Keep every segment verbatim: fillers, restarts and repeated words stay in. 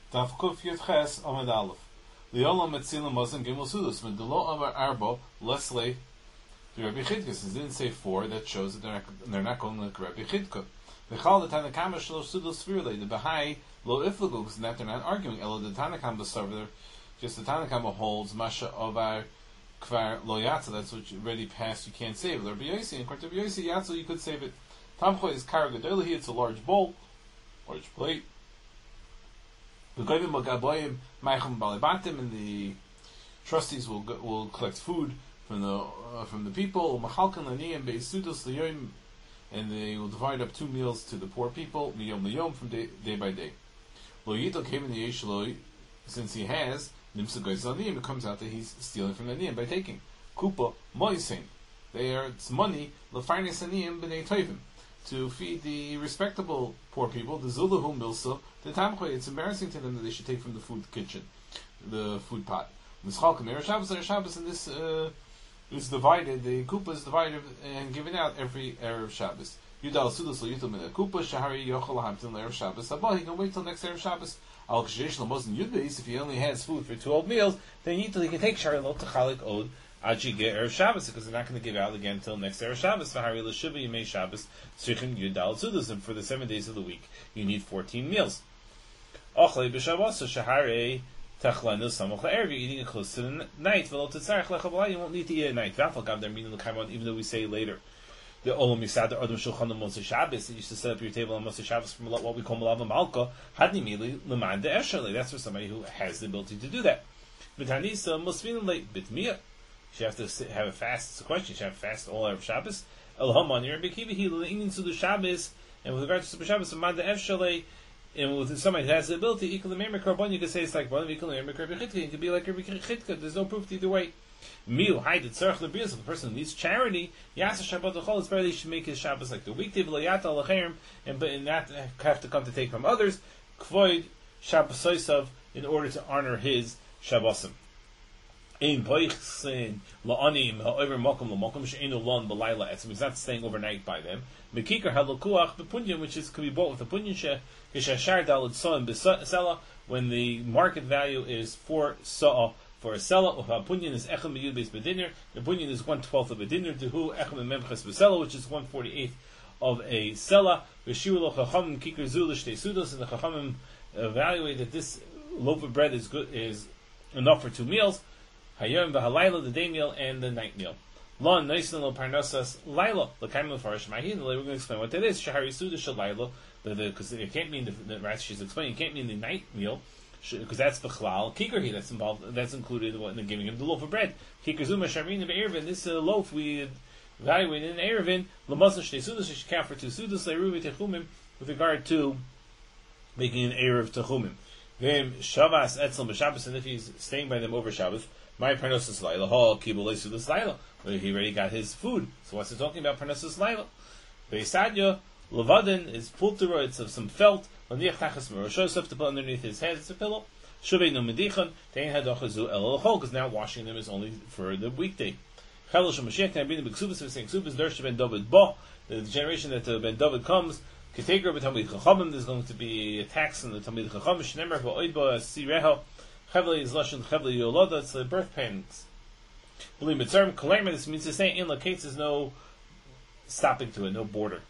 Daf Kuf Yud Ches Amid Aleph. Liolam Metzilim Mosin Gimel Sudos. Medelo Amar Arbo Leslie. The Rabbi Chidka. Since it didn't say four, that shows that they're not, they're not going like Rabbi Chidka. The Chal the Tanakama Shalosh Sudos Svirle. The Bahai Lo Iflagu, because that they're not arguing. Elo the Tanakam Basarver. Just the Tanakama holds Masha Ovar Kvar Lo Yatza. That's what you already passed. You can't save it. Rabbi Yosi, and according to Rabbi Yosi Yatza, you could save it. Tamcho is Karagadolihi. It's a large bowl, large plate. The Goyim Magaboyim Ma'achim Balibatim, and the trustees will will collect food from the uh, from the people. Machalkan Laniyim Beisudos Liyoim, and they will divide up two meals to the poor people, Miyom Liyom, from day, day by day. Lo Yito came in the Yeshloi, since he has Nimsa Goyz Laniyim, it comes out that he's stealing from the Laniyim by taking Kupa Moisin. They are it's money Lefarnes Laniyim B'nei Tovim, to feed the respectable poor people, the Zulahu Milsa, the Tamchoy. It's embarrassing to them that they should take from the food kitchen, the food pot. Mischalkim, Erev Shabbos, Erev Shabbos, and this uh, is divided, the Kupa is divided and given out every Erev Shabbos. Yudal Sudas Yutum in the Kupa, Shahari Yochel Hamtin Erev Shabbos. Abba, he can wait till next Erev Shabbos. Al Kshesh Lamosn Yudbeis, if he only has food for twelve meals, then he can take Shari Lo Techalik Od. Achi get Erev Shabbos, because they're not going to give out again until next Erev Shabbos. V'hari l'shiva yimei Shabbos tzrichim yudal tzudus, and for the seven days of the week, you need fourteen meals. Ochlei b'Shabbos shahare tachlanu samoch la'erev. You're eating it close to the night. V'lo tetzarech lechavla. You won't need to eat at night. V'afal gav der minin l'kaimon. Even though we say later, the olam yisad adam shulchan on Moshe Shabbos, that used to set up your table on Moshe Shabbos from what we call malava malka. Hadni mili l'man de esherle. That's for somebody who has the ability to do that. V'tanisa musvin leit bitmiyah. You have to have a fast. It's a question. You should have a fast all of Shabbos. El Haman, Rabbi Kiva, he leaning to the Shabbos, and with regard to Super Shabbos, Amanda Efshalei, and with somebody who has the ability, equal the Memer Karbon, you could say it's like one, equal the Memer Karbon Chitka. It could be like Rabbi Chitka. There's no proof either way. Miu, hide the Tzarech Lebrius, the person who needs charity, Yasa Shabbat L'chol, it's better he should make his Shabbos like the weekday, V'layata L'cherim, and but in that have to come to take from others, Kvoid Shabbos Soisav, in order to honor his Shabbosim. In Poichsin La'anim Ha'over Mokum L'Mokum She'enu Lon B'Layla Etzim. He's not staying overnight by them. Mekikar Halakuach B'Punyan, which is could be bought with a punyan she Kishashar Dalad So'im B'Sela, when the market value is four Sa'ah for a Sela. Uha Punyan is Echem B'Yud Beis B'Dinner. The punyan is one twelfth of a dinner. Dehu Echem B'Memches B'Sela, which is one forty eighth of a Sela. V'Shiur Lo Chachamim Kikar Zul Shtei Sudos, and the Chachamim evaluate that this loaf of bread is good is enough for two meals. Hayom v'halayla, the day meal and the night meal. Lon noisin lo parnosas layla l'kaim l'farish ma'hin. We're going to explain what that is. Shahari suda shalayla, because it can't mean the, the right. She's explaining it can't mean the night meal, because that's b'chlal kikerhi. That's involved. That's included in the giving of the loaf of bread. Kiker zuma sharin of erevin. This uh, loaf we evaluated in erevin. L'mazon shnei sudas. She should count for two sudas. Leiruvi techumim, with regard to making an erev techumim. Then Shabbos etzel b'Shabbos, and if he's staying by them over Shabbos. My parnosus laila, ha kibulesu this laila. He already got his food. So what's it talking about parnosus laila? Beisadya levadin is pultera. It's of some felt. Laniach tachas merososef, to put underneath his head. It's a pillow. Shuvei no medichan. Tein hadochazu el elchol, because now washing them is only for the weekday. Chalosh Mashiach can be the b'ksubas. We're saying ksubas dersh ben David ba. The generation that uh, Ben David comes. Keteger b'tamid chachamim. There's going to be a tax on the tamid chachamim. Shnemer v'oid ba sireha. Chevli is lashon chevli yoloda. It's the birth pains. Believe mitzarm kalerma. This means to say in locates there's no stopping to it, no border.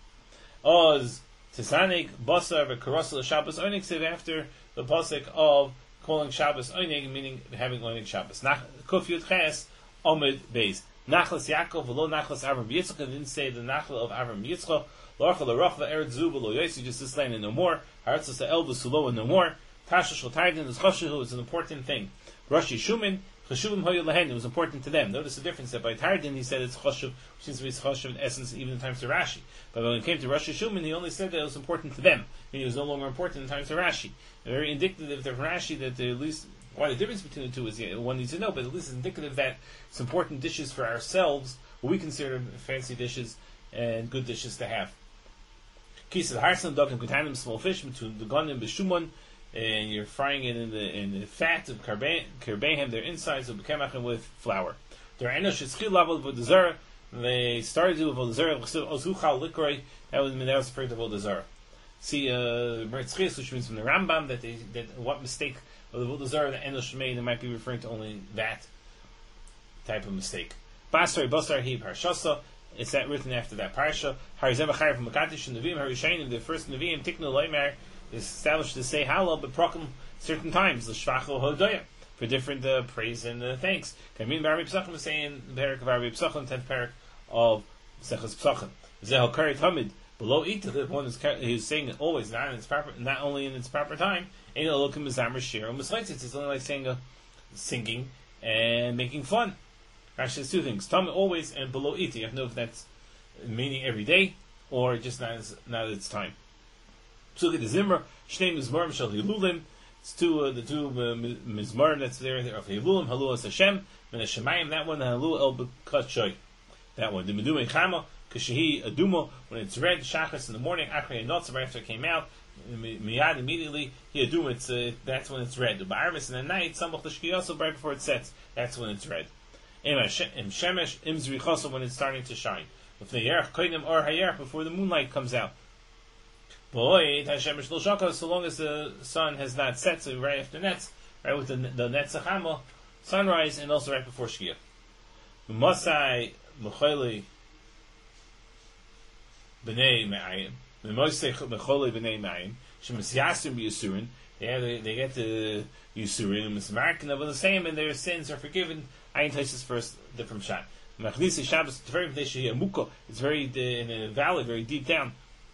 Oz tisanik basar v'karasel Shabbos oinig. Said after the pasuk of calling Shabbos oinig, meaning having oinig Shabbos. Kuf yud ches omid beis. Nachlas Yaakov v'lo nachlas Avram Yitzchak. Didn't say the nachla of Avram Yitzchak. L'archa l'rachva eretz zu v'lo yosi. Just this land and no more. Haratzas ha'el v'sulo and no more. Tasha Shaltardin is Chashuhu is an important thing. Rashi Shumin, Chashuvim Hoyel Lehen, it was important to them. Notice the difference that by Tardin he said it's Chashuv, which seems to be Chashuv in essence even in times to Rashi. But when it came to Rashi Shumin, he only said that it was important to them. Meaning it was no longer important in times to Rashi. Very indicative of Rashi that at least, why the difference between the two is yeah, one needs to know, but at least it's indicative that it's important dishes for ourselves, what we consider fancy dishes and good dishes to have. Kisad Harsan, Dogim Kutanim, small fish, between the Gonim, Bishumon, and you're frying it in the in the fat of karbehem, their insides of bekemachem with flour. Their enosh is chil level with the zara. They started to do with the zara. Ozuchal likroi. That was that was referred to the zara. see uh, Mertzchis, which means from the Rambam that they that what mistake of the Avodah Zarah that Enosh made, they might be referring to only that type of mistake. Basar Basar He Parshasa. It's that written after that parsha. Harizem Achar from Makatish Nevi'im Harishanim. The first Nevi'im Tiknu Leimer is established to say Halal, but prokem certain times the Shvacho Hodoya for different uh, praise and uh, thanks. Kamin Barabi Psachim is saying the parak of Barabi Psachim, tenth parak of Sechas Psachim. Zehal Karit Hamid below Ita. The one is he's saying it always, not in its proper, not only in its proper time. Ain't Elokim Mizamer Shir Misleitzitz. It's only like saying, uh, singing and making fun. Actually, there's two things: Tamid always and below Ita. You have to know if that's meaning every day or just not as, not at its time. So the Zimmer Shnei Mizmarim Shel Hilulim. It's two uh, the two uh, Mizmarim that's there of Hilulim Halu as Hashem and Hashemayim. That one Halu El B'Katchoy. That one the Medumei Chama Kashehi Adumo when it's red Shachas in the morning Achrei Notz right after it came out Miyad immediately he Adum it's uh, that's when it's red. The Ba'arvis in the night Samach L'Shkiyoso right before it sets that's when it's red. Im Shemesh Im Zrichoso when it's starting to shine. If the Yerach Koidim or Hayerach before the moonlight comes out. Boy, Hashemesh Lo Shaka, so long as the sun has not set, so right after Netz, right with the the Netzachama, sunrise, and also right before Shkia. Masai Mecholi B'nei Ma'ayim, Mosei Mecholi B'nei Ma'ayim, Shemes Yasim B'Yisurin. They they get the Yisurin and Mismarkin of the same, and their sins are forgiven. Ayin Taisis first different shot. Machnisi Shabbos very it's very in a valley, very deep down.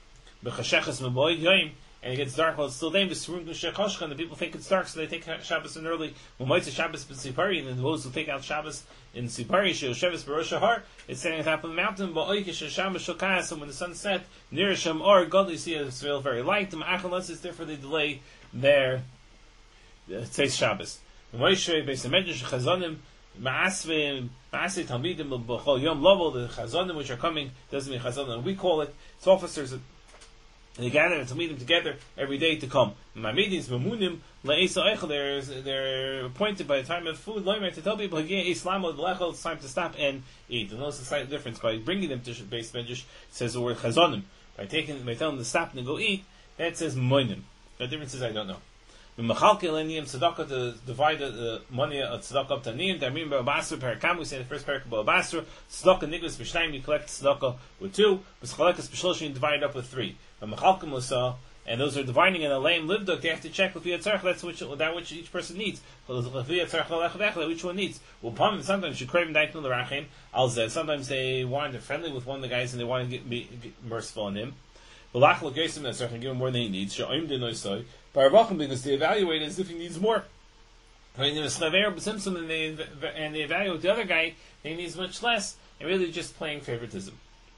And it gets dark while it's still day. And the people think it's dark, so they take Shabbos in early. Shabbos in Sipari, and then those who take out Shabbos in Sipari, Shabbos Barosh Har, it's standing on top of the mountain. And when the sun set, near Shem or God, you see it's real very light. The Ma'achalas is therefore they delay their Tzeis Shabbos. Moshe Beis Hamedrash Chazanim. Ma'asvim, Ma'asvim Talmidim B'chol Yom Lovo, the Chazanim which are coming, doesn't mean Chazanim, we call it, it's officers, and they gather and Talmidim together every day to come. Ma'amidins, Mamunim, La'esa Eichel, they're, they're appointed by the time of food, Loimer, to tell people, Islam, it's time to stop and eat. And notice the slight difference, by bringing them to Beis Medrash, it says the word Chazanim. By taking, by telling them to stop and go eat, that says Moinim. The difference is I don't know. The Machalke Leniyim Tzedakah to divide the money of Tzedakah up to Niyim. Damim Ba'Basra Parakam. We say the first parak of Ba'Basra. Tzedakah Niglas B'Shnayim. You collect Tzedakah with two. B'Schalekas B'Shloshim. Divide up with three. The Machalke Musa. And those are dividing in a lame livduk. They have to check with the Yatzarch. That's which that which each person needs. Which one needs? Well, sometimes you crave Daiknu L'Rachim. Alzeh. Sometimes they want they're friendly with one of the guys and they want to get, be, get merciful on him. B'Lach L'Geisim Yatzarch and give him more than he needs. Sha'im Denoisoi. Because they evaluate as if he needs more. And they, and they evaluate the other guy, he needs much less, and really just playing favoritism.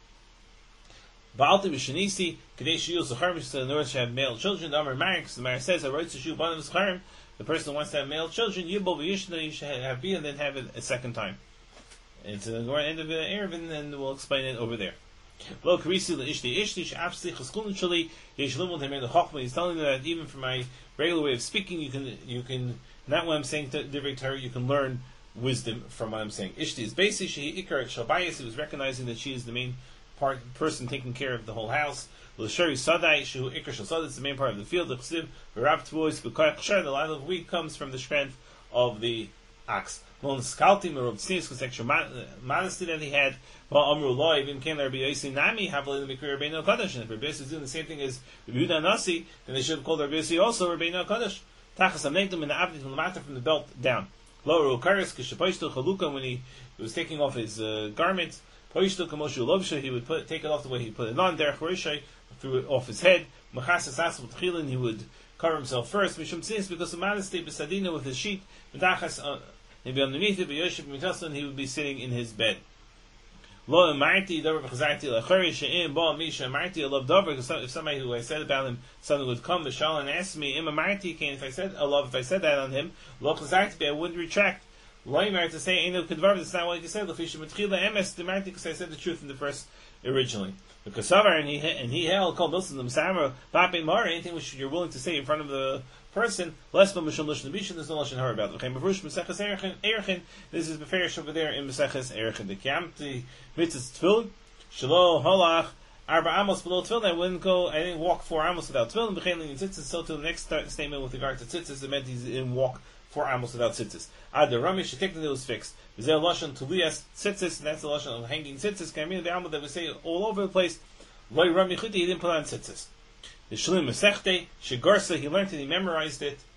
Ba'alti b'shenisi, kadesh yul zacharim, so in order to have male children, the Amar Marik, because the Marik says, I wrote to shu banam zacharim, the person who wants to have male children, yibol v'yishna, you should have B and then have it a second time. It's the end of the Erevin, and we'll explain it over there. Lo karisi leishti ishti she'apsli chaskulin shali yeshlimul temer the chachma. He's telling me that even from my regular way of speaking, you can you can not what I'm saying to divrei Torah, you can learn wisdom from what I'm saying. Ishti is basic. She ikar shalbayis. He was recognizing that she is the main part person taking care of the whole house. L'shari sadai shehu ikar shalsadai is the main part of the field. The chsiv v'rav tvois b'koyach shar. The line of wheat comes from the strength of the ox. Well, Skalti Merov Tznius, because extra modesty that he had. Well, Amru Law even came there. Rabbi Yossi Nami Havli Mikri Rabbeinu Kadosh. And if Rabbi Yossi is doing the same thing as Rabbi Yehuda Nasi, then they should have called Rabbi Yossi also Rabbeinu Kadosh. Tachas Amnegdom in the Abdi from the matter from the belt down. Lower Ukaris Kishapoishtu Chaluka when he was taking off his uh, garment. Poishtu Kamoshu Lovsha, he would put take it off the way he put it on. Derech Rishai threw it off his head. Machasas Asal Tchilin, he would cover himself first. Mishum Tznius because of modesty. Besadina with his sheet. Medachas. Maybe underneath it, but he would be sitting in his bed. Lo Marti, Davar B'Chazarti, Lachari, She'im, Ba, Misha, Marti, I love Davar, if somebody who I said about him, something would come, Vishal, and ask me, Ima Marti, can if I said, I love, if I said that on him, Lo Chazarti, I wouldn't retract. Lo Marti, to say, Eino Kedvar, that's not what you said, Lafisha, Matchila, Emes, the Marti, because I said the truth in the first, originally. The Kasavar, and he, and he held, called Bilson, the Samra, Pape Mar, anything which you're willing to say in front of the person, less than Mishon Lishon Bishan, there's no Lashon Hara about it. This is Beferish over there in Meseches Erechin. The Kiamti Mitzvah Tfilin, Shalo Halach, Arba amos below tefillin, I wouldn't go, I didn't walk four amos without tefillin, b'chein in tzitzis, so to the next start, statement with regard to tzitzis, it meant he didn't walk four amos without tzitzis. Ad the ramish, technically it was fixed. V'zeh lashon tuliyas tzitzis, and that's the lashon of hanging tzitzis, kamil the amos that we say all over the place, loy rami chuti, he didn't put on tzitzis. The shlim mesechte, shigorsa, he learned it, he memorized it,